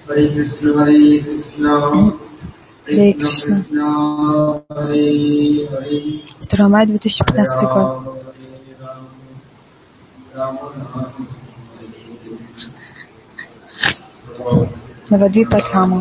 Харе Кришна, Харе Кришна, Харе Харе. 2 мая 2015 год. Навадвипа Дхама.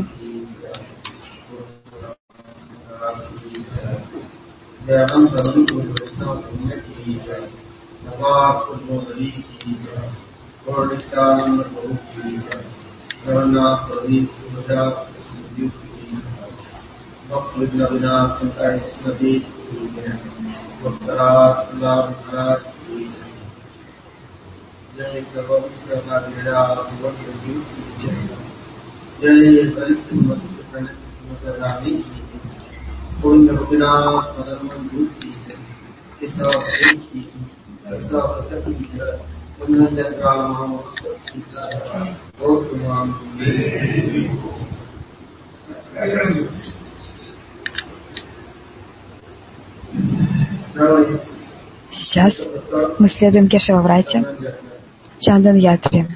Сейчас мы следуем Кешававрате, Чандан Ятре.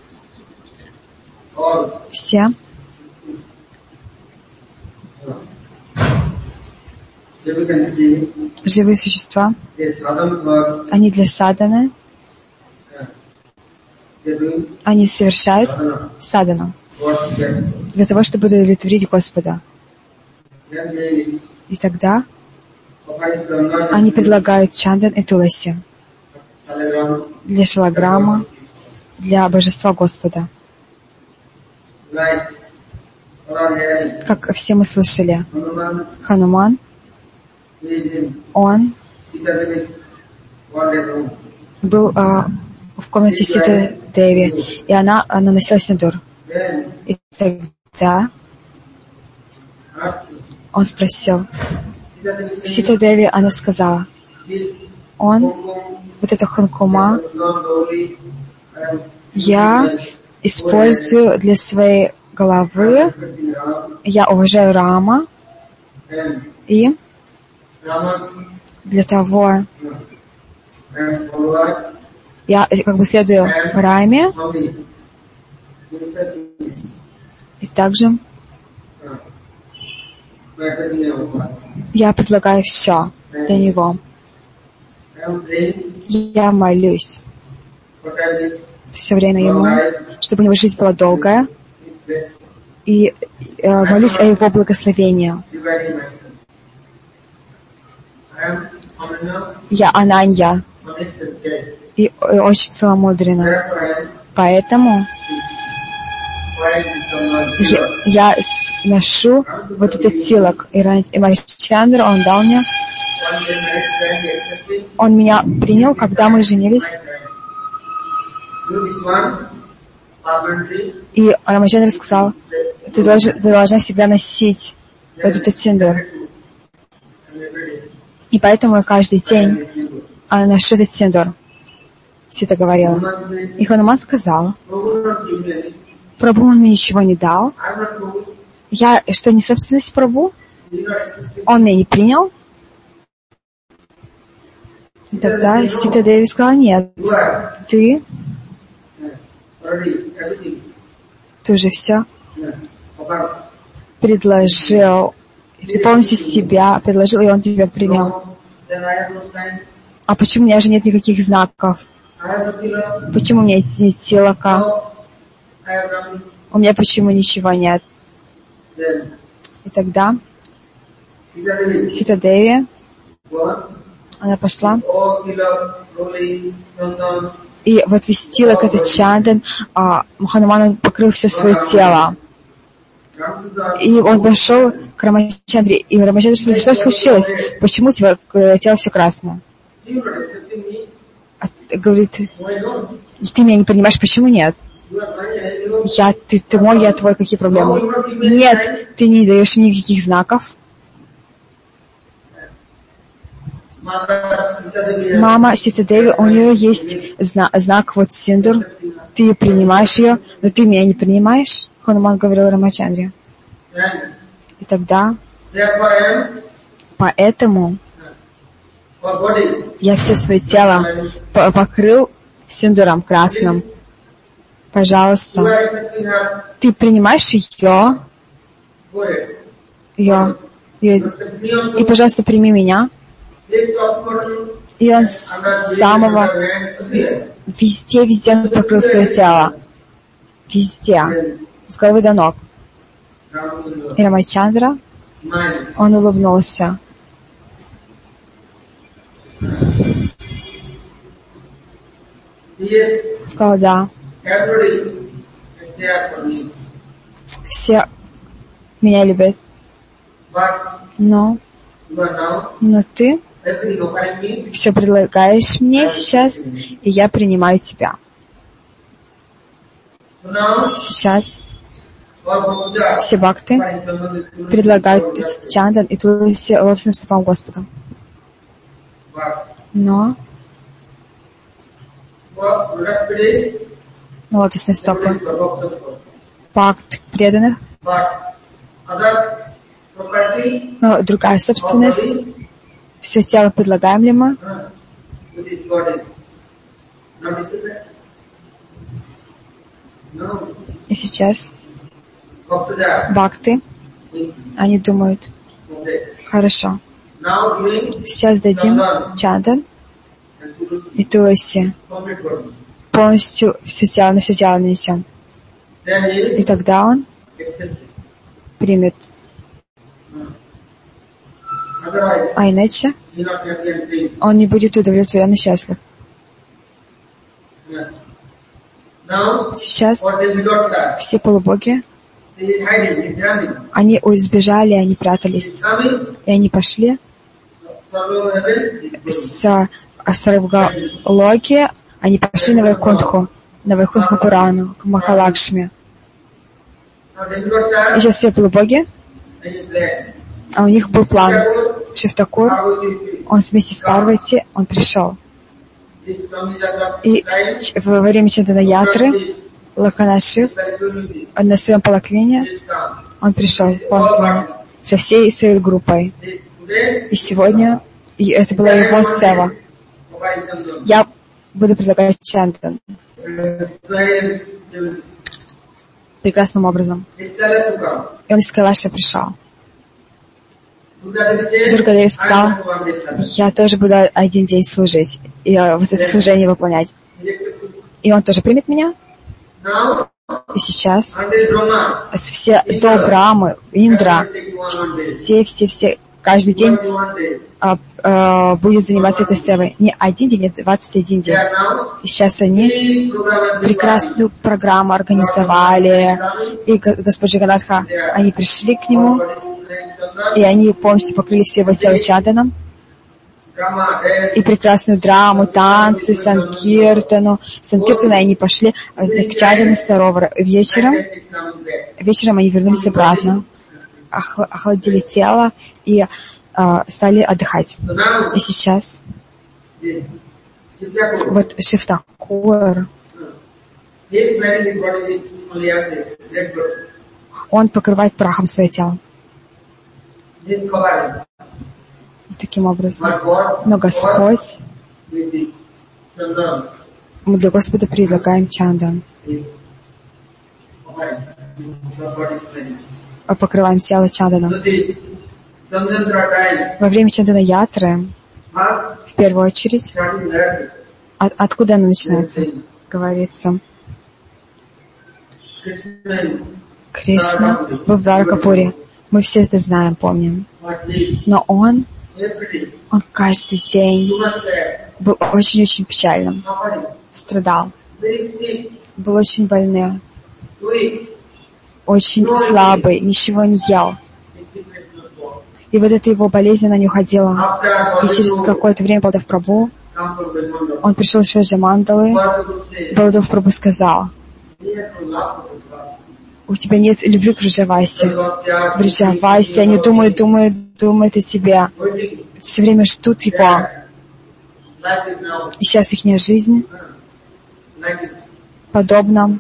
Все живые существа, они для садханы, они совершают садхану для того, чтобы удовлетворить Господа. И тогда они предлагают чандан и туласи для шалаграма, для божества Господа. Как все мы слышали, Хануман, он был в комнате Сита Деви, и она наносила синдур. И тогда он спросил, Сита Деви, она сказала, вот это ханкума, я использую для своей головы, я уважаю Рама, и для того, я как бы следую Раме, и также я предлагаю все для него. Я молюсь все время ему, чтобы у него жизнь была долгая, и молюсь о его благословении. Я Ананья и очень целомудренна. Поэтому я ношу вот этот силок. И Маричандра, он дал мне, он меня принял, когда мы женились. И Рамачандра сказал, ты должна всегда носить вот этот синдур. И поэтому я каждый день ношу этот синдур. Сита говорила. И Хануман сказал, Прабху он мне ничего не дал. Я что, не собственность Прабху? Он меня не принял? И тогда Сита Деви сказала, нет, ты уже все предложил, ты полностью себя предложил, и он тебя принял. А почему у меня же нет никаких знаков? Почему у меня нет тилака? У меня почему ничего нет? И тогда Сита Деви, она пошла и вот весь тилак, этот чандан, Хануман покрыл все свое тело. И он пошел к Рамачандре, и Рамачандра спросил, что случилось? Почему у тебя тело все красное? Говорит, ты меня не понимаешь, почему нет? Ты мой, я твой, какие проблемы? Нет, ты не даешь мне никаких знаков. Мама Сита Деви, у нее есть знак вот синдур, ты принимаешь ее, но ты меня не принимаешь, Хануман говорил Рамачандре. И тогда, поэтому я все свое тело покрыл синдуром красным. Пожалуйста, ты принимаешь ее, и, пожалуйста, прими меня. И он с самого везде он покрыл свое тело. Везде. С головы до ног. И Рамачандра, он улыбнулся. Сказал, да. Все меня любят. Но ты все предлагаешь мне сейчас, и я принимаю тебя. Сейчас все бхакты предлагают чандан и туласи лотосным стопам Господа. Но лотосные стопы бхакт преданных, но другая собственность, все тело предлагаем ли мы? И сейчас бхакты, они думают, хорошо, сейчас дадим чандан и туласи, полностью все тело, на все тело нанесем. И тогда он примет. А иначе он не будет удовлетворен и счастлив. Сейчас все полубоги, они избежали, они прятались. И они пошли с Сарвгалоки, они пошли на Вайкунтху Пурану, к Махалакшми. И сейчас все полубоги, а у них был план. Шивтакур, он вместе с Парвати, он пришел. И во время Чандана Ятры Лаканашив на своем палаквине, он пришел со всей своей группой. И сегодня, и это была его сева. Я буду предлагать чандан прекрасным образом. И он из Кайлаша пришел. Дургаdevi сказал, я тоже буду один день служить, и вот это служение выполнять. И он тоже примет меня. И сейчас все до Брамы, Индра, все, каждый день будет заниматься этой севой. Не один день, а 21 день. И сейчас они прекрасную программу организовали. И Господь Джаганатха, они пришли к нему, и они полностью покрыли все его тело чанданом. И прекрасную драму, танцы, санкиртану. Санкиртана они пошли к чандану Саровара. Вечером они вернулись обратно, охладили тело и стали отдыхать. И сейчас вот Шивтакур, он покрывает прахом свое тело. Таким образом. Но Господь, мы для Господа предлагаем чандан. Покрываем тело чанданом. Во время Чандана Ятры, в первую очередь, откуда она начинается? Говорится, Кришна был в Дваракапуре. Мы все это знаем, помним. Но он каждый день был очень-очень печальным. Страдал. Был очень больным. Очень слабый, ничего не ел. И вот эта его болезнь, она не уходила. И через какое-то время Балдев Прабху, он пришел в Шведжа Мандалы, Балдев Прабху сказал, у тебя нет любви к Вриджавасе. Вриджавасе, они думают о тебе. Все время ждут его. И сейчас их жизнь подобна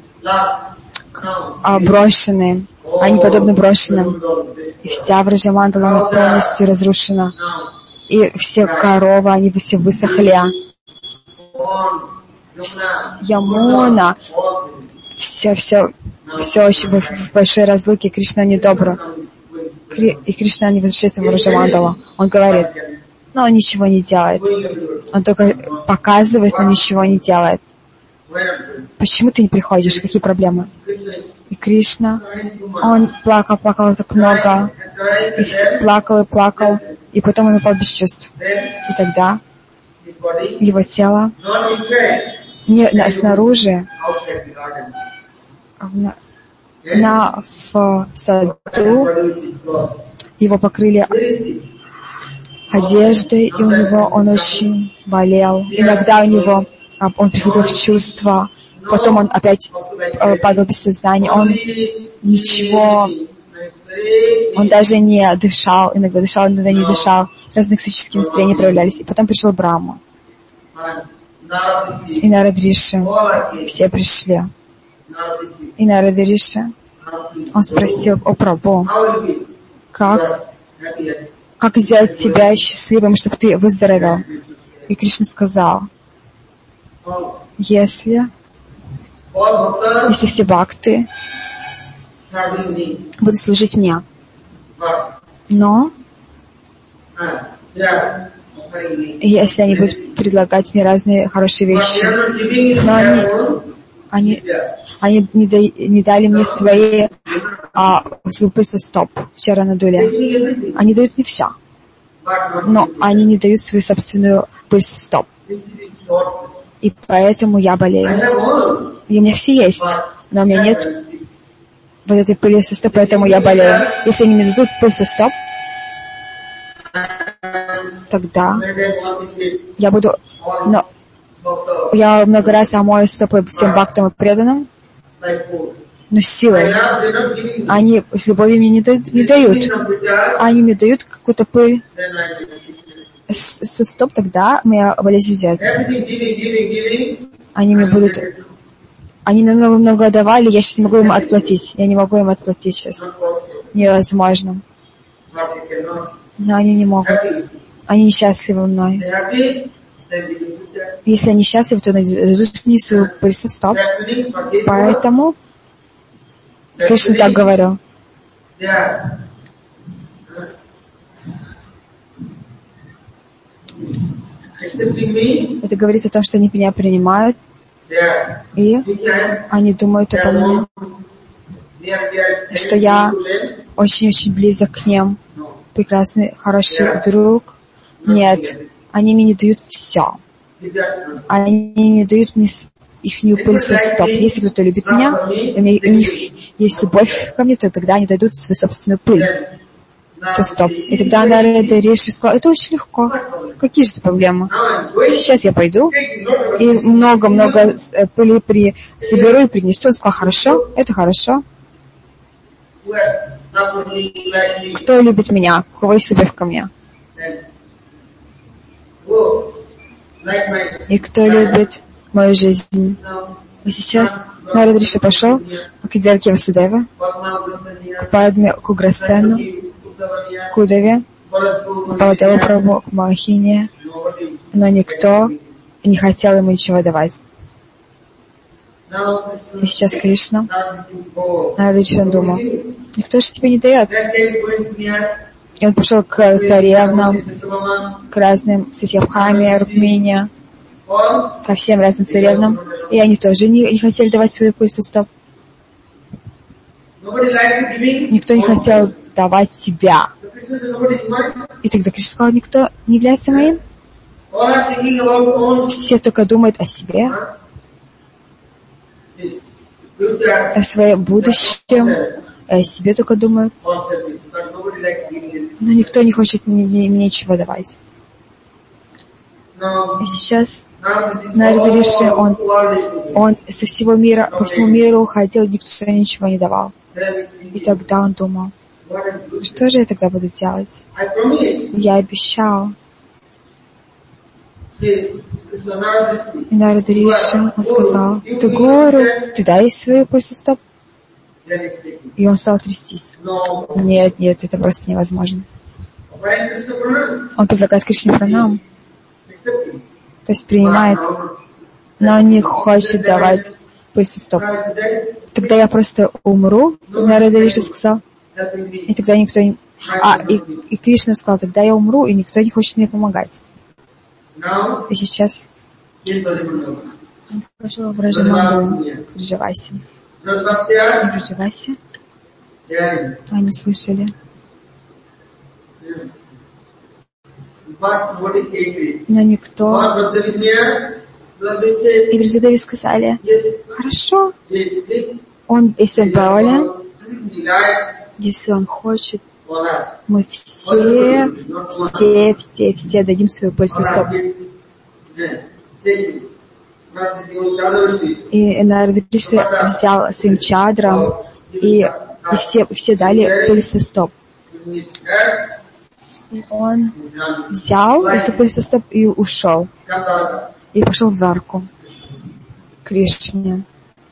брошенным. Они подобны брошенным. И вся Вриджамандала, она полностью разрушена. И все коровы, они все высохли. Ямуна, все очень в большой разлуке, Кришна недобр. И Кришна не возвращается в Раджамандалу. Он говорит, но он ничего не делает. Он только показывает, но ничего не делает. Почему ты не приходишь? Какие проблемы? И Кришна, он плакал так много, и плакал, и потом он упал без чувств. И тогда его тело не снаружи, в саду его покрыли одеждой, и он очень болел. Иногда он приходил в чувство, потом он опять падал без сознания. Он даже не дышал, иногда дышал, иногда не дышал. Разные экстатические настроения проявлялись. И потом пришел Брахма. И Нарад Риши. Все пришли. И Нарад Риши, он спросил: о Прабху, как сделать себя счастливым, чтобы ты выздоровел? И Кришна сказал: если все бхакты будут служить мне, но если они будут предлагать мне разные хорошие вещи, но они не дали мне свой пульсостоп вчера на дуле. Они дают мне все, но они не дают свою собственную пульсостоп. И поэтому я болею. И у меня все есть, но у меня нет вот этой пульсостоп, поэтому я болею. Если они мне дадут пульсостоп, тогда я много раз омою стопы всем бхактам и преданным, но силой. Они с любовью мне не дают. Они мне дают какую-то пыль. Со стоп, тогда моя болезнь уйдет. Они мне много давали, я сейчас не могу им отплатить. Я не могу им отплатить сейчас. Невозможно. Но они не могут. Они несчастливы мной. Если они счастливы, то дадут мне свою пульсостоп. Поэтому Кришна так говорил. Это говорит о том, что они меня принимают, и они думают обо мне, что я очень-очень близок к ним, прекрасный, хороший друг. Нет, они мне не дают все. Они не дают мне ихнюю пульсостоп. Если кто-то любит меня, и у них есть любовь ко мне, то тогда они дадут свою собственную пыль. Стоп. И тогда Нарада Риши сказал: это очень легко. Какие же это проблемы? Сейчас я пойду и много-много пыли соберу и принесу. Он сказал: хорошо, это хорошо. Кто любит меня? У кого есть любовь ко мне? И кто любит мою жизнь? И сейчас Нарада Риши пошел к Деваки Васудеве, к Падме Куграсену, к Удаве, к Баладеву Прабху, к Махине, но никто не хотел ему ничего давать. И сейчас Кришна, Нарада Риши, он думал: никто же тебе не дает. И он пошел к царевнам, к разным Сатьябхаме, Рукмине, ко всем разным царевнам, и они тоже не хотели давать свою пульсостоп. Никто не хотел давать себя. И тогда Кришна сказал: никто не является моим. Все только думают о себе, о своем будущем, о себе только думают. Но никто не хочет мне ничего давать. И сейчас Нарада Риши, он со всего мира, по всему миру ходил, никто ничего не давал. И тогда он думал: что же я тогда буду делать? Я обещал. И Нарада Риши, он сказал: ты гуру, ты дай свою пульсостоп. И он стал трястись. Нет, это просто невозможно. Он предлагает Кришне пранам, то есть принимает, но он не хочет давать пыль со стоп. Тогда я просто умру, Нарада Риши сказал. И тогда никто не... И Кришна сказал, тогда я умру, и никто не хочет мне помогать. И сейчас... Пошел в Раджамандалу. Раджаваси. Раджаваси. Они слышали. Но никто. И Вриджадеви сказали, хорошо, если он болен, если он хочет, мы все дадим свою пыль со стоп. И Нарада Кришна взял своим чадром, и все дали пыль со стоп. И он взял эту пыль со стоп и ушел. И пошел в Дварку к Кришне.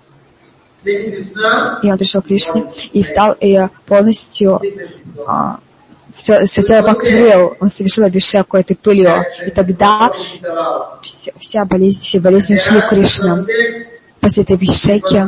И он пришел к Кришне и стал полностью все тело покрыл. Он совершил абхишеку этой пылью. И тогда все болезни ушли к Кришне. После этой абхишеки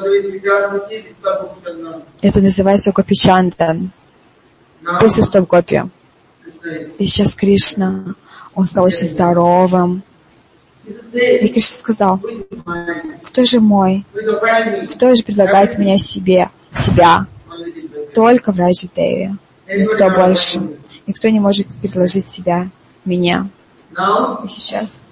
это называется Гопичандан. Пыль со стоп гопи. И сейчас Кришна, он стал очень здоровым. И Кришна сказал, кто же мой? Кто же предлагает меня себя? Только Враджадеви. Никто больше. Никто не может предложить себя мне. И сейчас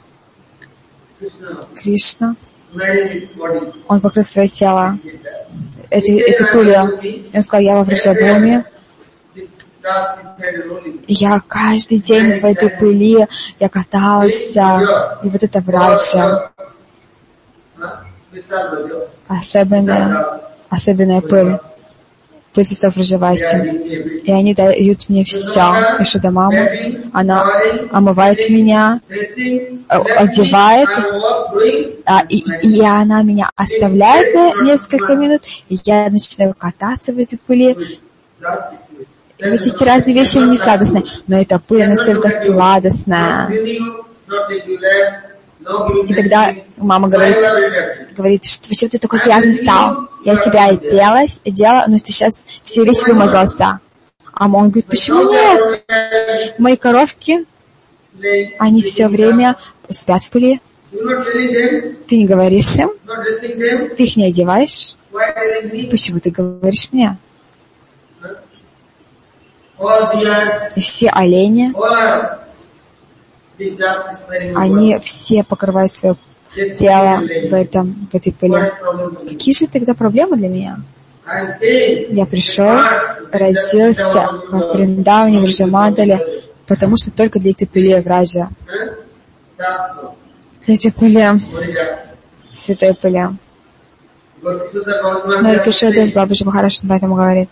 Кришна, он покрыл свое тело этой пылью. И он сказал, я во Враджабхуми. И я каждый день в этой пыли, я катался, и вот это Враджа. Особенная пыль. Пыль сестов Враджаваси. И они дают мне все. И Шудамама, она омывает меня, одевает, и она меня оставляет на несколько минут, и я начинаю кататься в этой пыли. Ведь эти разные вещи не сладостные, но эта пыль настолько сладостная. И тогда мама говорит, что почему ты такой грязный стал? Я тебя одела, но ты сейчас весь вымазался. А он говорит, почему нет? Мои коровки, они все время спят в пыли. Ты не говоришь им? Ты их не одеваешь? Почему ты говоришь мне? И все олени, они все покрывают свое тело в этой пыли. Какие же тогда проблемы для меня? Я пришел, родился в Вриндаване, в Раджамандале, потому что только для этой пыли Враджа. Для этой пыли, святой пыли. Нарикишода с Бабаджи Махараш поэтому говорит.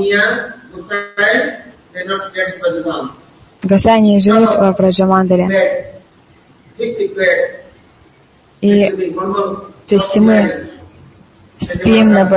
Госвами живут в Враджамандале. И то есть мы спим на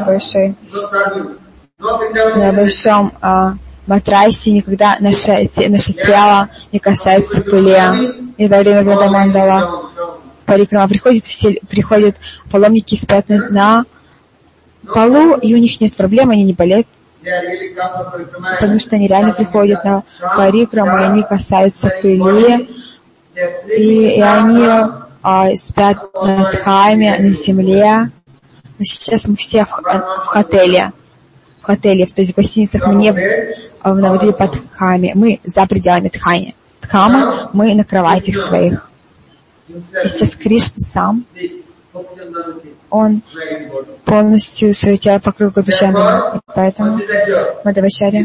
большом матрасе, никогда наше тело не касается пыли. И во время Вриндамандала парикрама приходят паломники, спят на полу, и у них нет проблем, они не болеют. Потому что они реально приходят на парикраму, и они касаются пыли, и они спят на дхаме, на земле. Но сейчас мы все в хотеле, то есть в гостиницах мы не в под дхаме, мы за пределами дхамы, мы на кроватях своих. И сейчас Кришна сам, он полностью свое тело покрыл Гопичандой. И поэтому Мадхавачарья,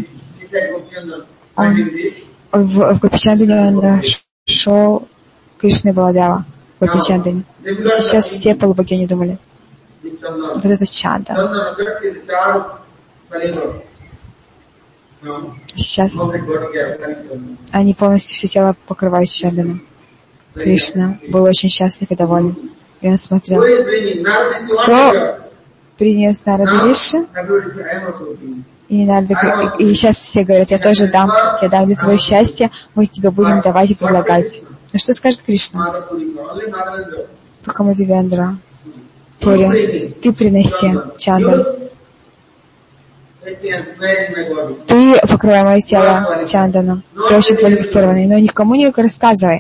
в Гопичандане он нашел Кришны Баладева в Гопичандане. И сейчас все полубогини думали, вот это чанда. Сейчас они полностью все тело покрывают чанданом. Кришна был очень счастлив и доволен. И он смотрел, кто принес Нарада Риши. И сейчас все говорят, я тоже дам, я дам для твоего счастья, мы тебе будем давать и предлагать. Ну что скажет Кришна? Только Мадхавендра. Пури, ты приноси чандан. Ты покрывай мое тело чанданом. Ты очень квалифицированный, но никому не рассказывай.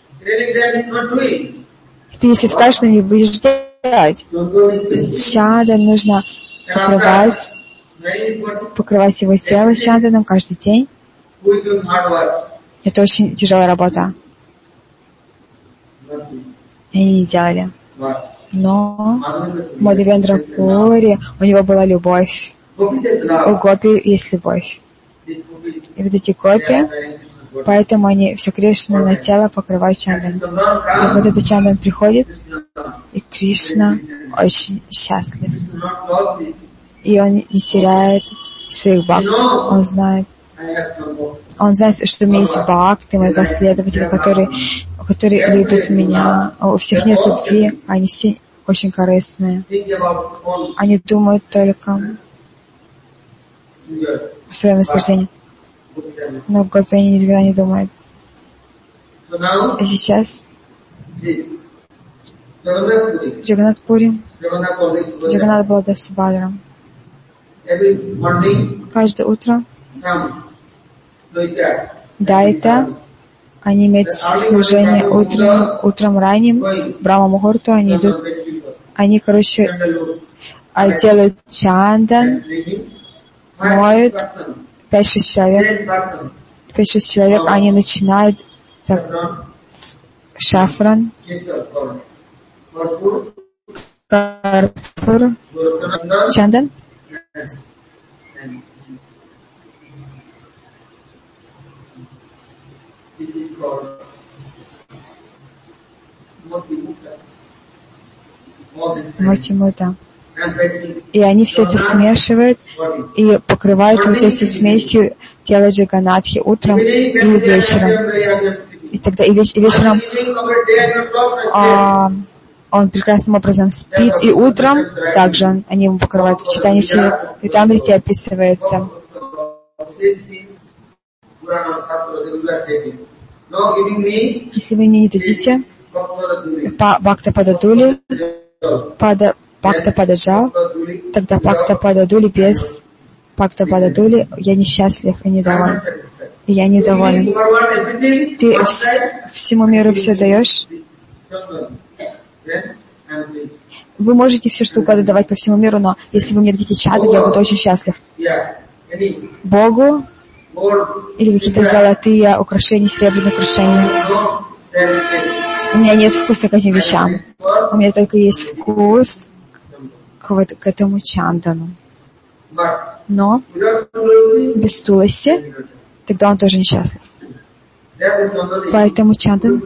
Ты, если скажешь, но не будешь делать. Чандан нужно покрывать его тело чанданом каждый день. Это очень тяжелая работа. И они не делали. Но Мадхавендра Пури, у него была любовь. У гопи есть любовь. И вот эти гопи, поэтому они все Кришна на тело покрывают чандан. И вот этот чандан приходит, и Кришна очень счастлив. И он не теряет своих бхакт. Он знает, что у меня есть бхакты, мои последователи, которые любят меня. У всех нет любви, они все очень корыстные. Они думают только в своем наслаждении. Но гопи они никогда не думают. И сейчас Джаганнат Пури, Джаганнат Баладев Субхадра. Каждое утро Дайта, они имеют служение утром ранним, Брахма Мухурту, они идут, они, делают чандан, моют 5-6 человек, они начинают так, шафран, карпур, чандан. Мотимута. И они все это смешивают и покрывают вот этой смесью тело Джаганнатхи утром и вечером. И тогда и вечером он прекрасным образом спит, и утром также они ему покрывают. В читании Чаритамрити описывается. Если вы мне не дадите Бхакта Пададули, Бхакта Пададжал, тогда Бхакта Пададули без Бхакта Пададули я несчастлив и недоволен. И я недоволен. Ты всему миру все даешь? Вы можете все что угодно давать по всему миру, но если вы мне дадите чандан, я буду очень счастлив. Богу или какие-то золотые украшения, серебряные украшения. У меня нет вкуса к этим вещам. У меня только есть вкус к этому чандану. Но без туласи, тогда он тоже несчастлив. Поэтому чандан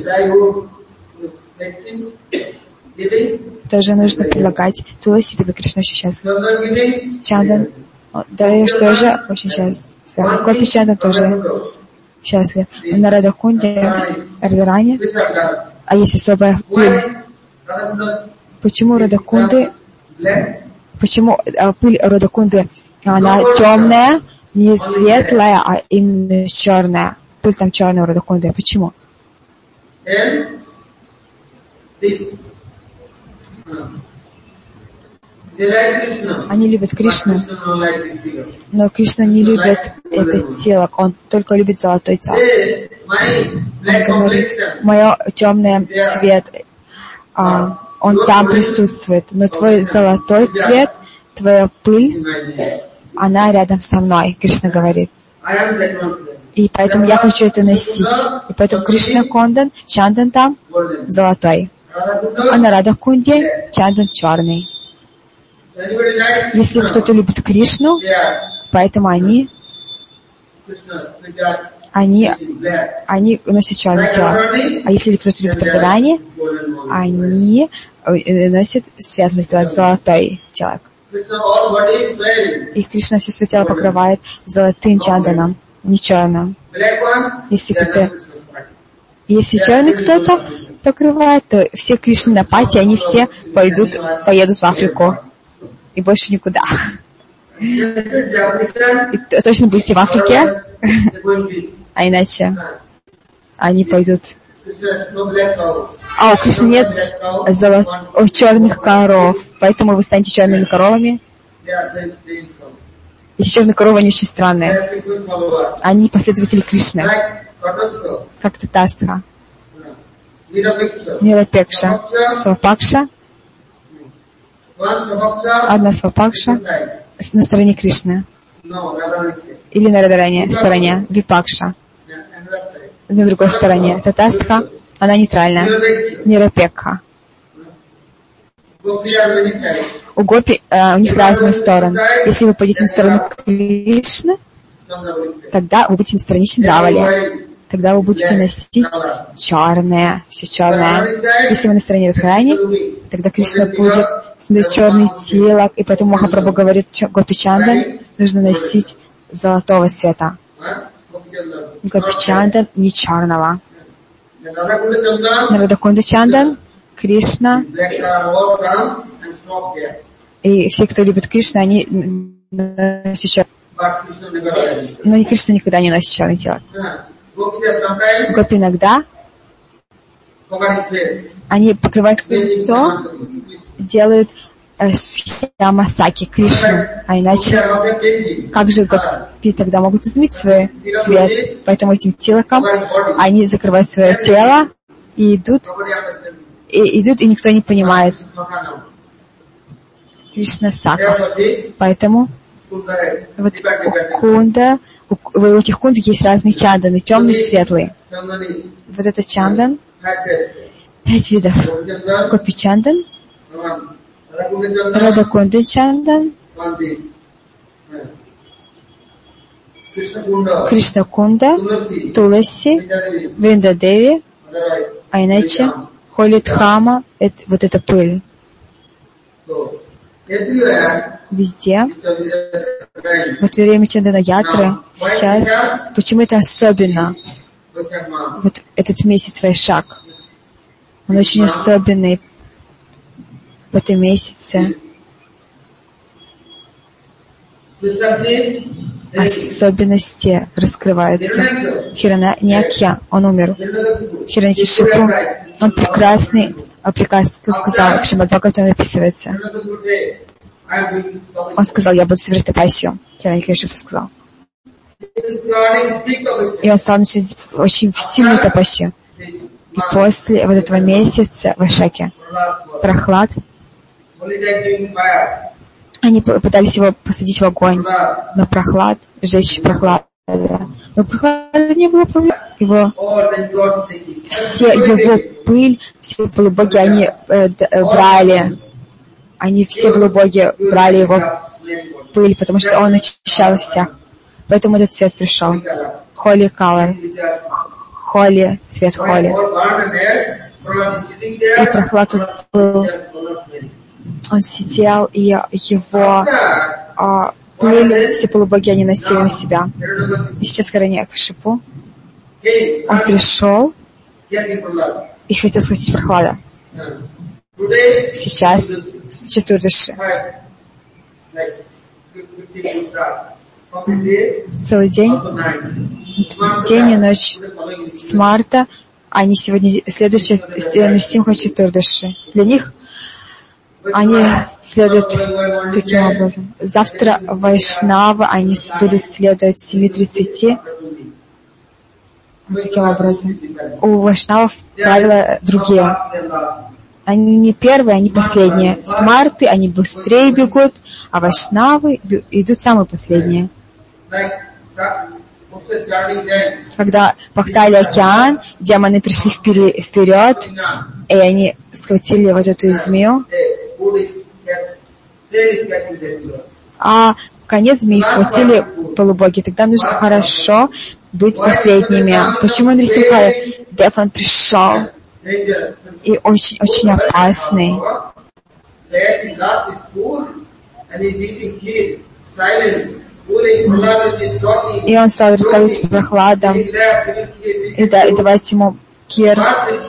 тоже нужно предлагать туласи, тогда Кришна очень счастлив. Чандан даешь тоже очень счастлив. Гопи чандан тоже счастлив. На Радакунде, Радharani, а есть особая пыль. Почему Радакунды, почему пыль Радакунды, она темная, не светлая, а именно черная. Пыль там черная у Радакунды. Почему? Они любят Кришну, но Кришна не любит это тело, он только любит золотой цвет. Он говорит, мой темный цвет, он там присутствует, но твой золотой цвет, твоя пыль, она рядом со мной, Кришна говорит. И поэтому я хочу это носить. И поэтому Кришна Кондан, чандан там золотой, а на Радакунде чандан черный. Если кто-то любит Кришну, поэтому они носят черное тело. А если кто-то любит Радхарани, они носят светлый человек, золотой человек. И Кришна все свое тело покрывает золотым чанданом, не черным. Если черный кто-то покрывает, то все Кришны на пати, они все поедут в Африку. И больше никуда. И точно будете в Африке, а иначе они пойдут А у Кришны нет черных коров, поэтому вы станете черными коровами. Эти черные коровы, они очень странные. Они последователи Кришны. Как Татастха, Нирапекша, Свапакша. Одна Свапакша на стороне Кришны. Или на Радаране стороне Випакша. На другой стороне Татастха, она нейтральная. Нирапекха. У гопи у них разные стороны. Если вы пойдете на сторону Кришны, тогда вы будете на стороне Чандравали. Тогда вы будете носить черное, все черное. Если вы на стороне Радхарани, тогда Кришна будет смотреть черный тело, и поэтому Махапрабху говорит, Гопи Чандан нужно носить золотого цвета. Гопи Чандан не черного. На Радакунда Чандан Кришна и все, кто любит Кришну, они носят черное. Но Кришна никогда не носит черное тело. Гопи иногда они покрывают свое лицо, делают шьямасаки Кришну, а иначе как же гопи тогда могут изменить свой цвет? Поэтому этим тилаком они закрывают свое тело и идут, и никто не понимает. Кришна Саков. Поэтому вот у Кунда, у этих кунд есть разные чанданы, темные и светлые. Вот это чандан, 5 видов. Гопи Чандан, Радакунда Чандан, Кришна Кунда, Туласи, Вриндадеви, а иначе Холидхама, вот это пыль. Везде. Вот время Чандана Ятры сейчас, почему это особенно? Вот этот месяц Вайшак, он очень особенный в этом месяце. Особенности раскрываются. Хираньякья, он умер. Хираньякшипу, он прекрасный, сказал, в Шримад Бхагаватам описывается. Он сказал, я буду совершать тапасию. Хираньякшипу сказал. И он стал начать очень сильную тапасию. И после вот этого месяца в Вайшаке Прохлад, они пытались его посадить в огонь, но Прохлад, сжечь Прохлада. Но Прохлада не было проблем. Все его пыль, все полубоги, они брали. Они все полубоги брали его пыль, потому что он очищал всех. Поэтому этот цвет пришел. Holy color. Holy, цвет Holy. И Прохлад тут был. Он сидел, и его пыль, все полубоги, они носили на себя. И сейчас Хираньякшипу, он пришел и хотел схватить Прохлада. Сейчас с Четурдаши. Целый день, день и ночь. С марта они сегодня следуют Симха Четурдаши. Для них они следуют таким образом. Завтра Вайшнава, они будут следовать 7:30. Вот таким образом. У Вайшнавов правила другие. Они не первые, они последние. Смарты, они быстрее бегут, а Вайшнавы идут самые последние. Когда пахтали океан, демоны пришли вперед, и они схватили вот эту змею, а конец змеи схватили полубоги. Тогда нужно хорошо быть последними. Почему Нрисимха Дев, пришел и очень опасный. И он стал рассказывать с Прохладом и давать ему кир.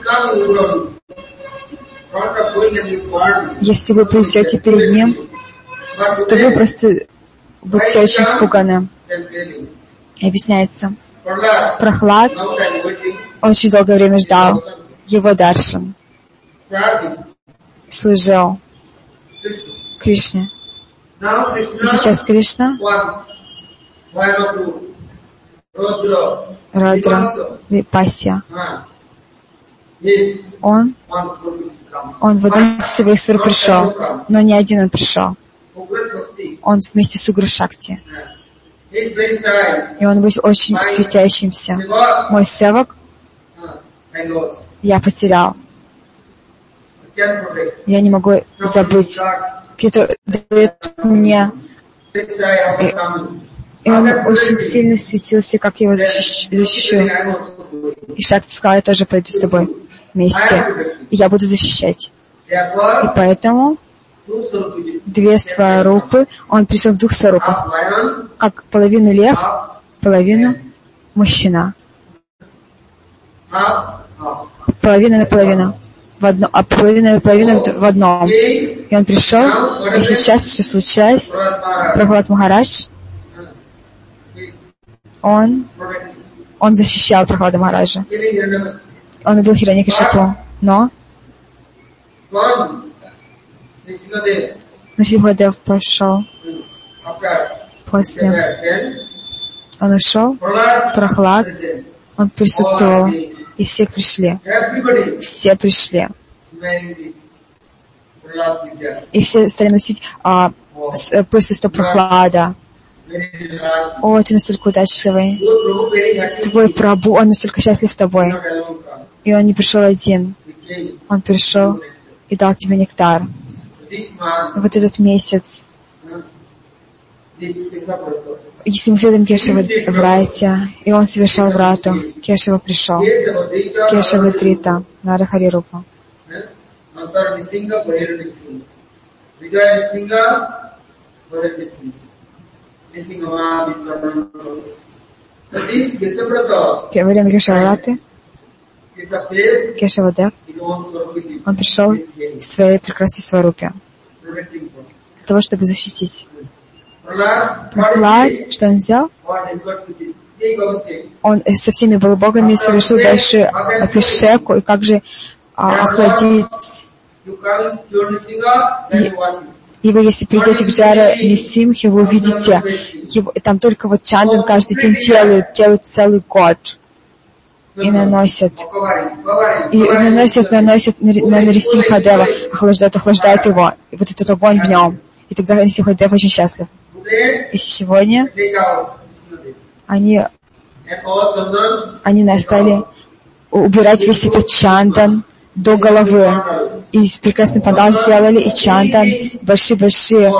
Если вы придете перед ним, то вы просто будете очень испуганы. И объясняется. Прохлад, Он очень долгое время ждал его даршан. Служил Кришне. И сейчас Кришна, Родра, Випасья, он в одном из своих пришел, но не один он пришел. Он вместе с Угра-Шакти. И он был очень светящимся. Мой севак я потерял. Я не могу забыть. Кто-то дает мне. И он очень сильно светился, как я его защищу. И Шакти сказал, я тоже пойду с тобой вместе. И я буду защищать. И поэтому 2 сварупы, он пришел в 2 сварупах. Как половину лев, половину мужчина. Половина на половину. А половина на половину в одном. И он пришел, и сейчас что случилось? Прохлад Махарадж, он защищал Прохлада Махараджа. Он убил Хираньякашипу, но Нрисимхадев пошел после. Он ушел, Прохлад, он присутствовал, и все пришли. Все пришли. И все стали носить присутствие Прохлада. О, ты настолько удачливый. Твой Прабху, он настолько счастлив тобой. И он не пришел один. Он пришел и дал тебе нектар. Вот этот месяц. Если мы следуем Кешава Врате, и он совершал Врату, Кешава пришел. Кешава Трита, Нара Хари Рупа. Во время Кешава Враты, Кешава Дев, он пришел в своей прекрасной сварупе для того, чтобы защитить. Прохлад, что он сделал? Он со всеми богами совершил большую абхишеку, и как же охладить. И вы, если придете к Джара Нисимхе, вы увидите, его, там только вот чандан каждый день делают целый год. И наносят на Нрисимхадева, охлаждают его. И вот этот огонь в нем. И тогда Нрисимхадев очень счастлив. И сегодня они стали убирать весь этот чандан до головы. И прекрасный пандал сделали, и чандан, больших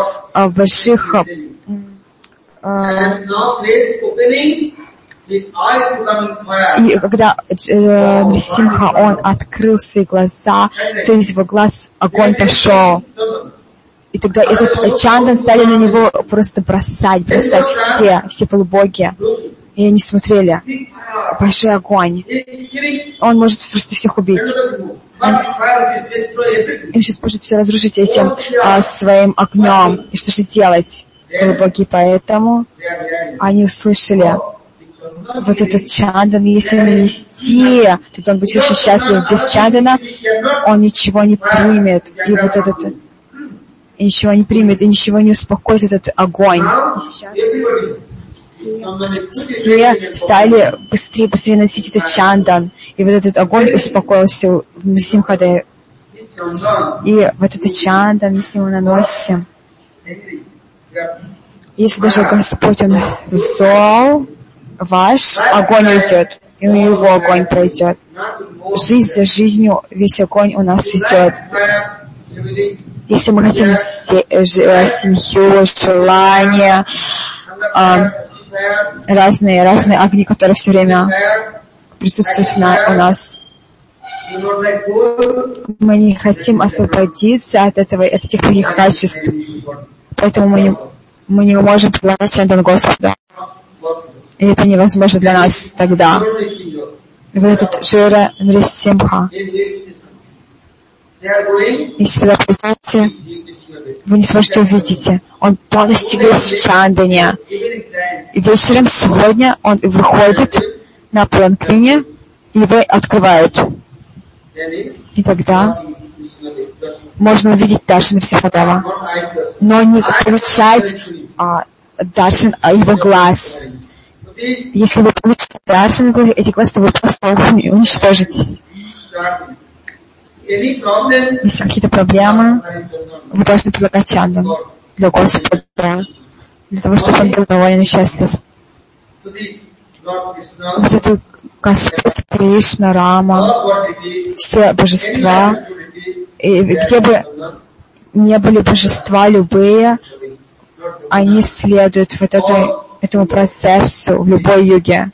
и когда Нрисимха, он открыл свои глаза, то из его глаз огонь пошел. И тогда этот чандан стали на него просто бросать все полубоги. И они смотрели. Большой огонь. Он может просто всех убить. Он сейчас может все разрушить этим своим огнем. И что же делать? Полубоги, поэтому они услышали вот этот чандан, если нанести, тогда он будет очень счастлив. Без чандана он ничего не примет. И вот этот... И ничего не примет, и ничего не успокоит этот огонь. И сейчас все стали быстрее носить этот чандан. И вот этот огонь успокоился в Нрисимхадеве. И вот этот чандан, если мы наносим, если даже Господь, он зол, ваш огонь уйдет, и у него огонь пройдет. Жизнь за жизнью, весь огонь у нас уйдет. Если мы хотим семью, желания, разные огни, которые все время присутствуют у нас, мы не хотим освободиться от этих плохих качеств. Поэтому мы не можем предлагать чандан Господу. И это невозможно для нас тогда. И вот этот Джара Нрисимха. Если сюда придете, вы не сможете увидеть. Он полностью весь в чандане. И вечером сегодня он выходит на паланкине, его открывают. И тогда можно увидеть Даршан Нарсимхадева, но не получать Даршан его глаз. Если вы получите Даршан этих глаз, то вы просто уничтожитесь. Если какие-то проблемы, вы должны предлагать чанду для Господа, для того, чтобы он был доволен и счастлив. Вот это Господь, Кришна, Рама, все божества, и где бы не были божества любые, они следуют вот этому процессу в любой юге.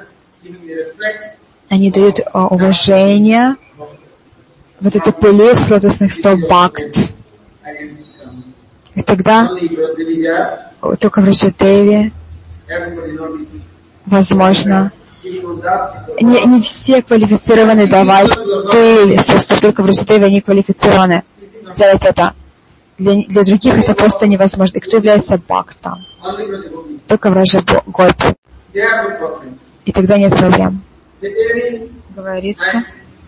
Они дают уважение вот этой пыли с лотосных стоп бхакт. И тогда только в Раджадеве возможно. Не все квалифицированы давать пыль со стоп, только в Раджадеве они квалифицированы делать это. Для других это просто невозможно. И кто является бхактом? Только в Раджагопе. И тогда нет проблем. Говорится.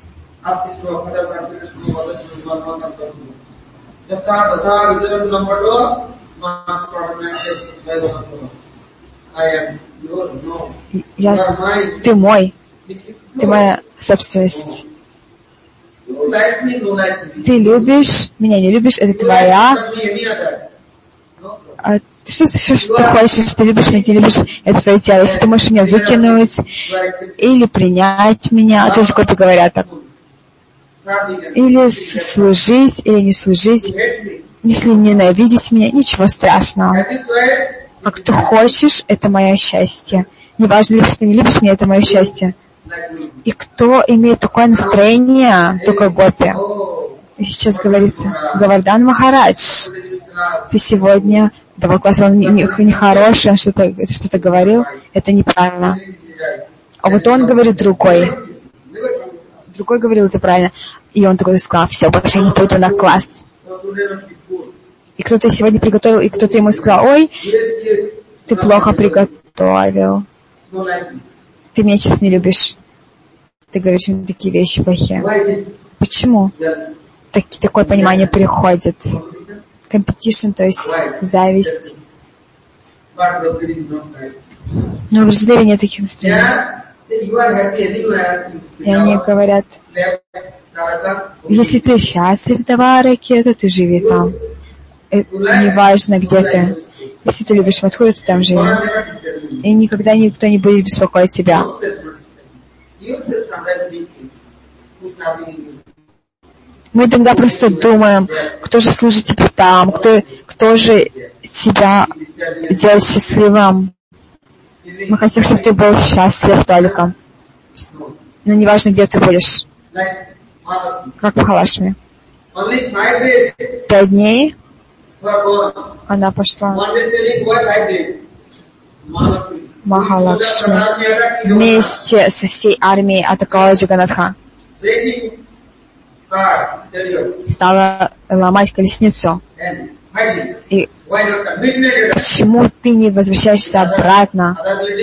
Ты мой. Ты моя собственность. Ты любишь, меня не любишь, это твоя. А что ты хочешь, ты любишь меня, ты любишь, это твое тело. Если ты можешь меня выкинуть или принять меня, то есть как говорят так. Или служить, или не служить. Если ненавидеть меня, ничего страшного. А кто хочешь, это мое счастье. Неважно, любишь ты, не любишь меня, это мое счастье. И кто имеет такое настроение, только гопи. И сейчас говорится, Говардан Махарадж, ты сегодня давал класс, он нехороший, он что-то говорил, это неправильно. А вот он говорит другой. Другой говорил это правильно. И он такой сказал, все, больше я не пойду на класс. И кто-то сегодня приготовил, и кто-то ему сказал, ой, ты плохо приготовил. Ты меня сейчас не любишь. Ты говоришь мне такие вещи плохие. Почему? Такое понимание приходит. Competition, то есть зависть. Но в Раджадеве нет таких настроений. И они говорят, если ты счастлив в Двараке, то ты живи там. Неважно, где ты. Если ты любишь Мадхуру, то там живи. И никогда никто не будет беспокоить тебя. Мы тогда просто думаем, кто же служит тебе там, кто же тебя делает счастливым. Мы хотим, чтобы ты был счастлив только. Но неважно, где ты будешь. Как Махалакшми. 5 дней она пошла. Махалакшми вместе со всей армией атаковала Джаганатха. Стала ломать колесницу. И почему ты не возвращаешься обратно?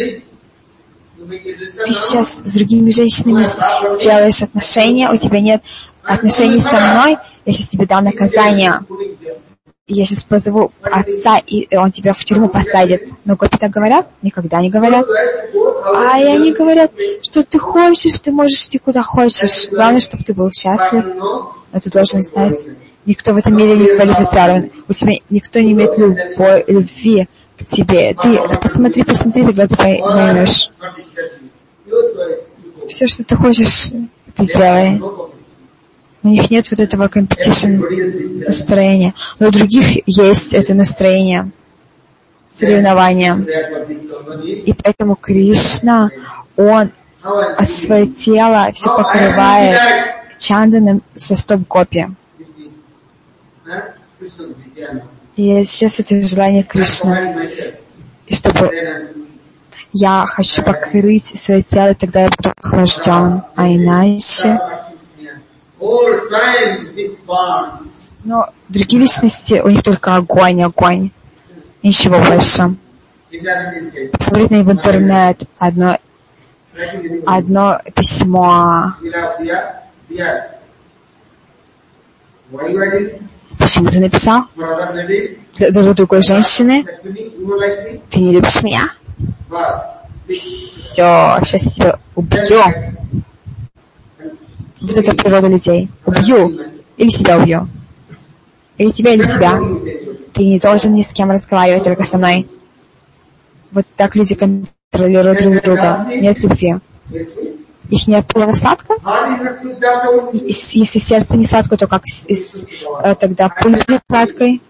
Ты сейчас с другими женщинами делаешь отношения, у тебя нет отношений со мной, я сейчас тебе дам наказание. Я сейчас позову отца, и он тебя в тюрьму посадит. Но гопи так говорят? Никогда не говорят. А они говорят, что ты хочешь, ты можешь идти куда хочешь. Главное, чтобы ты был счастлив. Но ты должен знать, никто в этом мире не квалифицирован. У тебя никто не имеет любви к тебе. Ты посмотри, тогда ты поймешь. Все, что ты хочешь, ты сделай. У них нет вот этого competition настроения. Но у других есть это настроение, соревнования. И поэтому Кришна, он свое тело все покрывает чанданом со стоп-гопи. И сейчас это желание Кришны. И чтобы я хочу покрыть свое тело, тогда я буду охлажден. А иначе... Но другие личности, у них только огонь. Ничего больше. Посмотреть в интернет одно одно письмо. Почему ты написал? Для другой женщины? Ты не любишь меня? Все, сейчас я тебя убью. Вот это природа людей. Убью. Или себя убью. Или тебя, или себя. Ты не должен ни с кем разговаривать, только со мной. Вот так люди контролируют друг друга. Нет любви. Их нет плова сладко? Если сердце не сладко, то как тогда пульп не сладкой?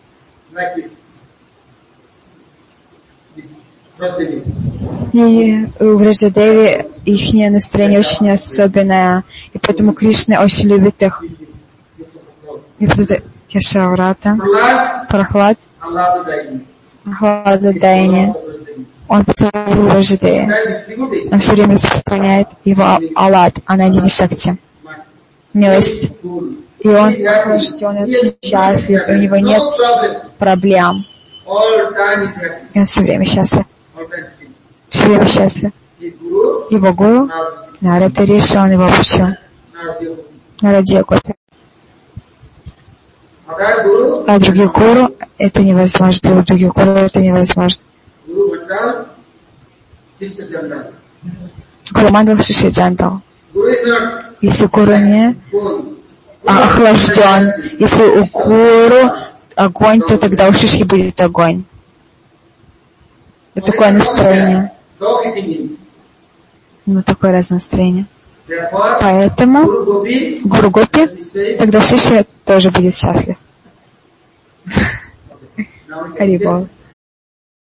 И у Враджадеви их настроение очень особенное, и поэтому Кришна очень любит их. И вот это Кешаврата, Прохлад, Ахлада-дайни. Он поцеловал Враджадеви. Он все время распространяет его Аллад, Анандини Шакти, милость. И он охлажден, очень счастлив, и у него нет проблем. И он все время счастлив. Все время счастлив. Его гуру, Нарада Риши, он его обучил. Нарадия Гопи. А других гуру это невозможно. Для других гуру это невозможно. Гуру Мандал Шиши Джандал. Если гуру не охлажден, если у гуру огонь, то тогда у Шиши будет огонь. Вот такое настроение. Ну, такое разное настроение. Поэтому Гуру Гопи, тогда Шиши тоже будет счастлив. Харибол.